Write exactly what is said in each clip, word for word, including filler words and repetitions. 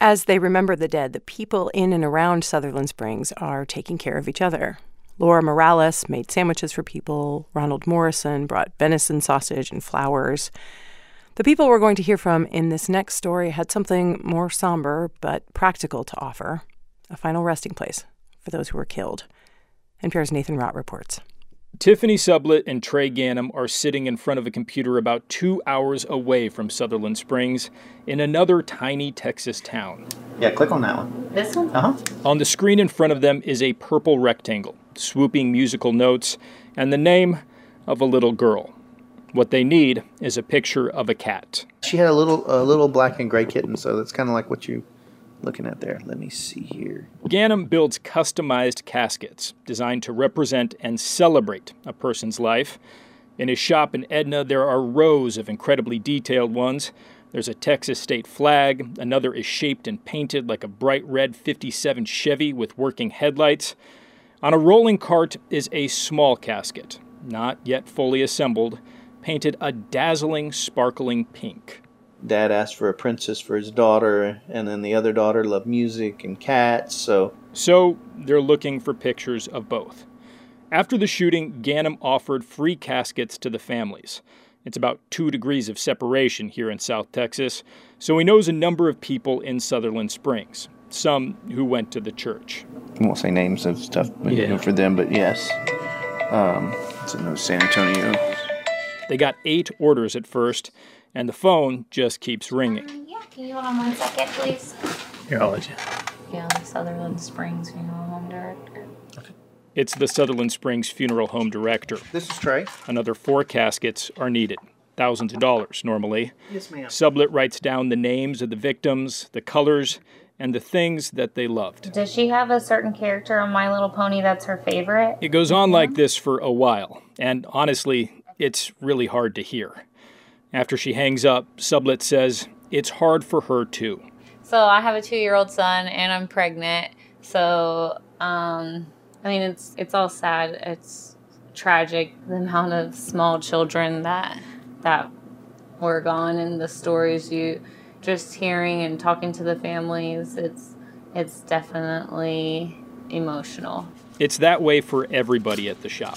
As they remember the dead, the people in and around Sutherland Springs are taking care of each other. Laura Morales made sandwiches for people. Ronald Morrison brought venison sausage and flowers. The people we're going to hear from in this next story had something more somber but practical to offer, a final resting place for those who were killed. N P R's Nathan Rott reports. Tiffany Sublett and Trey Ganem are sitting in front of a computer about two hours away from Sutherland Springs in another tiny Texas town. Yeah, click on that one. This one? Uh-huh. On the screen in front of them is a purple rectangle, swooping musical notes, and the name of a little girl. What they need is a picture of a cat. She had a little a little black and gray kitten, so that's kind of like what you're looking at there. Let me see here. Ganem builds customized caskets designed to represent and celebrate a person's life. In his shop in Edna, there are rows of incredibly detailed ones. There's a Texas state flag. Another is shaped and painted like a bright red fifty-seven Chevy with working headlights. On a rolling cart is a small casket, not yet fully assembled, painted a dazzling, sparkling pink. Dad asked for a princess for his daughter, and then the other daughter loved music and cats, so... So they're looking for pictures of both. After the shooting, Ganem offered free caskets to the families. It's about two degrees of separation here in South Texas, so he knows a number of people in Sutherland Springs, some who went to the church. I won't say names of stuff but, Yeah. you know, for them, but yes. Um, it's in San Antonio. They got eight orders at first, and the phone just keeps ringing. Um, yeah, can you hold on one second, please? Here, I'll let you. Yeah, Sutherland Springs Funeral Home Director. It's the Sutherland Springs Funeral Home Director. This is Trey. Another four caskets are needed. Thousands of dollars, normally. Yes, ma'am. Sublett writes down the names of the victims, the colors, and the things that they loved. Does she have a certain character on My Little Pony that's her favorite? It goes on like this for a while, and honestly, it's really hard to hear. After she hangs up, Sublett says it's hard for her too. So I have a two-year-old son, and I'm pregnant. So, um, I mean, it's it's all sad. It's tragic, the amount of small children that that were gone, and the stories you just hearing and talking to the families. It's it's definitely emotional. It's that way for everybody at the shop.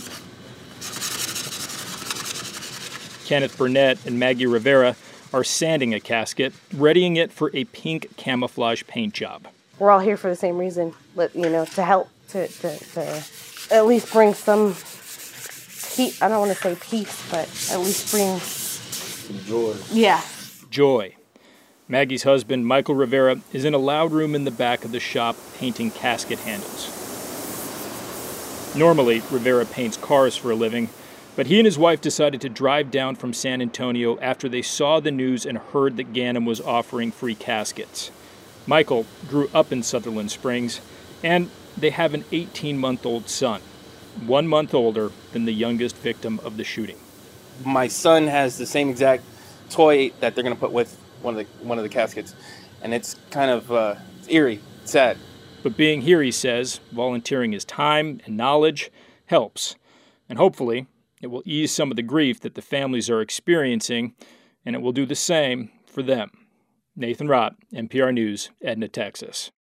Kenneth Burnett and Maggie Rivera are sanding a casket, readying it for a pink camouflage paint job. We're all here for the same reason, but you know, to help, to, to, to at least bring some peace. I don't want to say peace, but at least bring Some joy. Yeah. Joy. Maggie's husband, Michael Rivera, is in a loud room in the back of the shop painting casket handles. Normally, Rivera paints cars for a living, but he and his wife decided to drive down from San Antonio after they saw the news and heard that Ganem was offering free caskets. Michael grew up in Sutherland Springs, and they have an eighteen-month-old son, one month older than the youngest victim of the shooting. My son has the same exact toy that they're going to put with one of the one of the caskets, and it's kind of uh, it's eerie, it's sad. But being here, he says, volunteering his time and knowledge helps, and hopefully it will ease some of the grief that the families are experiencing, and it will do the same for them. Nathan Rott, N P R News, Edna, Texas.